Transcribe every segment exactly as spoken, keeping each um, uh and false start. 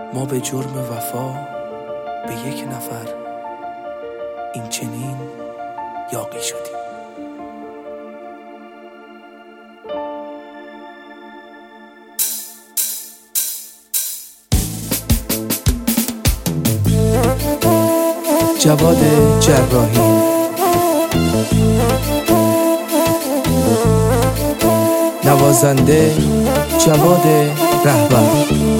ما به جرم وفا به یک نفر این چنین یاغی شدیم. جواد جراحی، نوازنده جواد رهبر.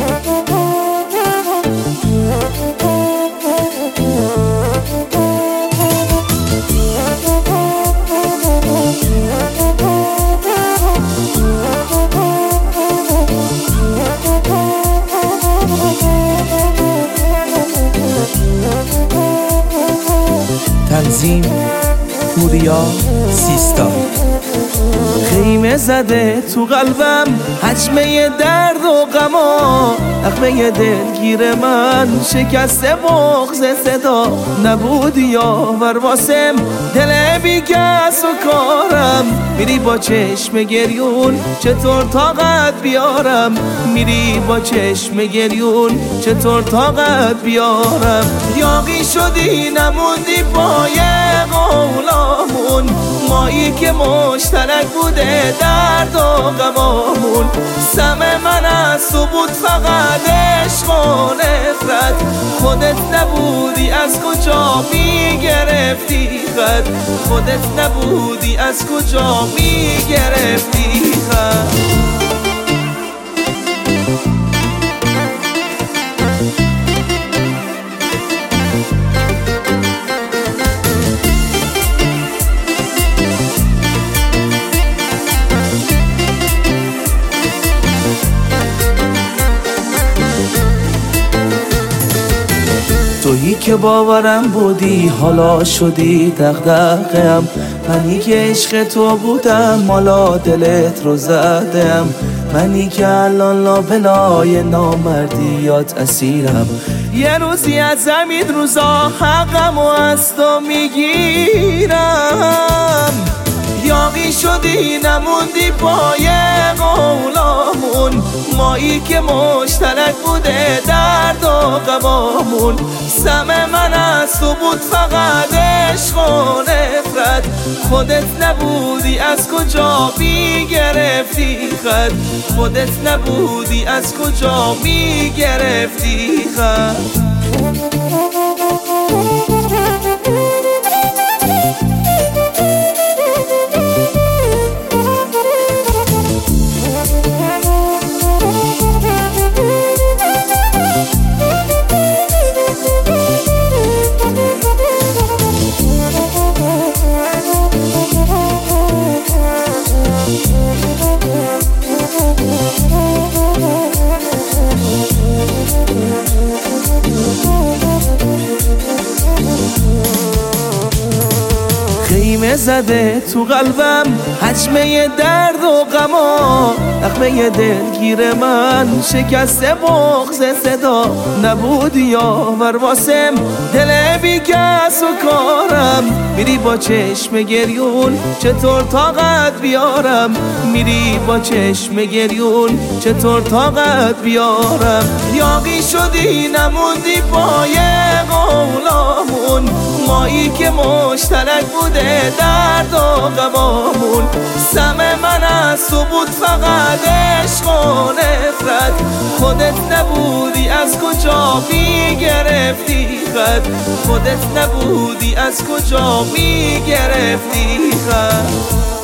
تنظیم پوریا سیستا. خیمه زده تو قلبم حجمه درد و غما، نغمه دلگیر من شکسته بغض صدا. نبودی یاور واسم دل بی کس و کارم، میری با چشم گریون چطور طاقت بیارم، میری با چشم گریون چطور طاقت بیارم. یاغی شدی نموندی پای قولامون، مایی که مشترک بوده درد و غمامون. سم من از تو بود فقط عشق و نفرت، خودت نبودی از کجا میگرفتی خط، خودت نبودی از کجا میگرفتی خط. تویی که باورم بودی حالا شدی دغدغه‌ام، منی که عشق تو بودم حالا دلت رو زدم. منی که الان لابلای نامردیات اسیرم، یه روزی از زمین روزا حقم و از تو میگیرم. یاغی شدی نموندی پای قولامون، مایی که مشترک بوده درد و غمامون. سم من از تو بود فقط عشق و نفرت، خودت نبودی از کجا میگرفتی خط، خودت نبودی از کجا میگرفتی خط. خیمه زده تو قلبم حجمه درد و غما، نغمه دلگیر من شکسته بغض صدا. نبودی یاور واسم دل بی کس و کارم، میری با چشم گریون چطور طاقت بیارم، میری با چشم گریون چطور طاقت بیارم. یاغی شدی نموندی پای قولامون، مایی که مشترک بوده درد و غمامون. سم من از تو بود فقط عشق و نفرت، خودت نبودی از کجا میگرفتی خط، خودت نبودی از کجا میگرفتی خط.